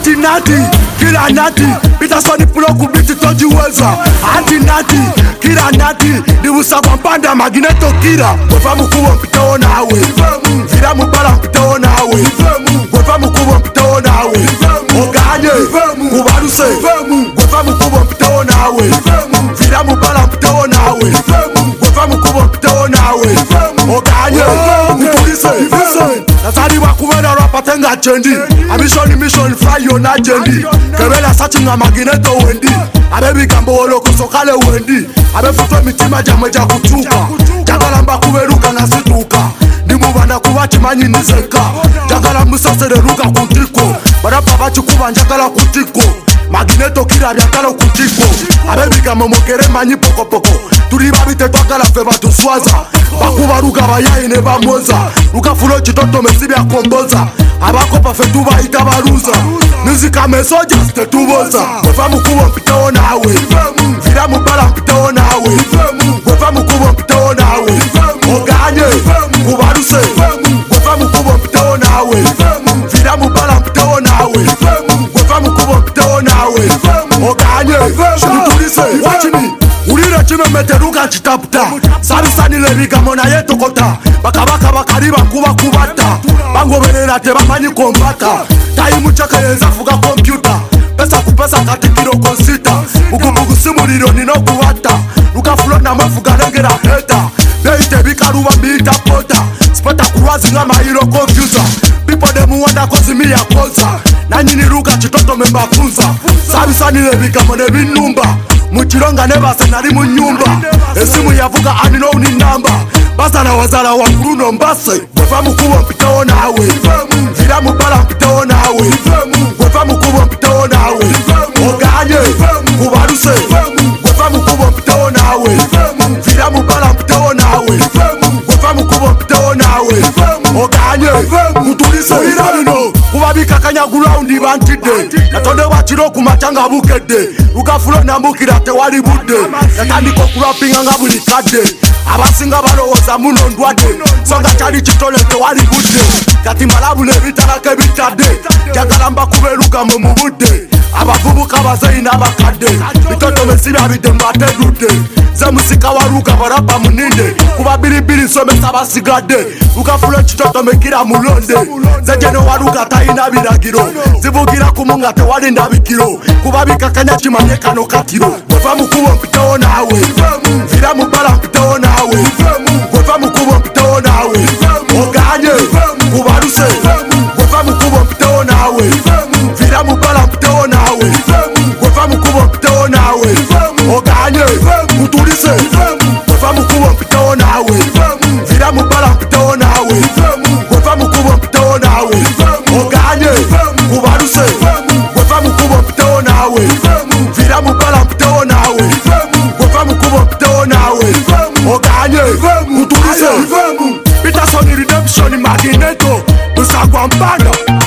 Anti nati, kila nati, Peterson pulo kubiti tojiweza. Anti nati, kila nati, dibusa kwa mpanda Magneto kila. Wefa mkubwa mpita ona awe, vila mubala mpita ona awe, wefa mkubwa mpita ona awe, oganye, kubaruse, wefa mkubwa mpita ona awe, vila mubala mpita ona awe, wefa mkubwa mpita ona awe, oganye, kubaruse. Natari wakubena rapa tenga chendi, a mission fly on agendi. Kebela searching a Magneto wendi, abebi gambo oloko sokale wendi, abefuto mitima jameja kutuka, jagalamba kuberuka na situka, nimubanda kuwachi manyi nizeka, jagala musasere ruka kutiko, barapa bachi kuba njagala kutiko, Magneto kira byakala kutiko, abebi gambo mokere manyi poko poko, turi babite twakala feba tuswaza, bakuba ruka bayayi ne bamoza, ruka fulo chitoto mesibi ya komboza, abako pafetuba itabaruza, nizika mesoja stetuboza, wefa mkubwa mpita ona awe, vila mubala mpita ona awe, wefa mkubwa mpita ona awe, oganye, kubaruse, wefa mkubwa mpita ona awe, vila mubala mpita ona awe, wefa mkubwa mpita ona awe, oganye, shibutulise, wachini, urire chime meteruka chitaputa, sarisani lebiga mona yeto kota, bakabaka bakariba kuba kubata, bango benera te bamanyi kombata, taimu chaka yenza fuga computer, pesa kupesa katikiro konsita, bukubuku simuliro nino kuwata, luka fulo na mafuga lengera heta, beite bikaruwa miita pota, spota kuwazi nga mahiro computer, people demu wanda kozi miya koza, nanyini ruka chitoto memba funza, sarisani lebiga mone binumba, muchironga nebase nari mu nyumba, esimu yavuga anino uni namba, basa na wazala wa kuruno mbase, wefa mkubwa mpita ona awe, vila mubala mpita ona awe, wefa mkubwa mpita ona awe, oganye, kubaruse, wefa mkubwa mpita ona awe, vila mubala mpita ona awe, wefa mkubwa mpita ona awe, oganye, kutulise iranino, kubabika kanyagula undi bantide, natonde wachiro kumachanga bukede, rukafulo nambukira te wali budde, natandiko kurapinga nga buli kadde, abasinga balowoza muno ndwadde, songa kyali kitole te wali budde, kati malabule bitalake bitadde, jagala mbakuberuka mu mubudde, abavubuka bazeyi n'abakadde, bitoto mesibya bidemba atedudde, ze musika waruka barapa muninde, kuba bilibili nsomesa basigadde, rukafulo ekitoto mekira mulonde, ze jeno waruka tayina biragiro, zivugira kumunga tewali ndabikiro, kuba bikakanya kimanye kano katiro, wefa mukubwa mpita ona awe, vila mubala mpita ona awe, wefa mukubwa mpita ona awe, oganye, kubaruse, wefa mukubwa mpita ona awe, vila mubala mpita ona awe, wefa mukubwa mpita ona awe, oganye, kutulise, wefa mukubwa mpita ona awe, vila mubala mpita ona awe, wefa mukubwa mpita ona awe, oganye, kubaruse, wefa mukubwa mpita ona awe, vila mubala mpita ona awe, wefa mukubwa mpita ona awe, oganye, kutulise, Peterson redemption Magneto, musagwa mpanda.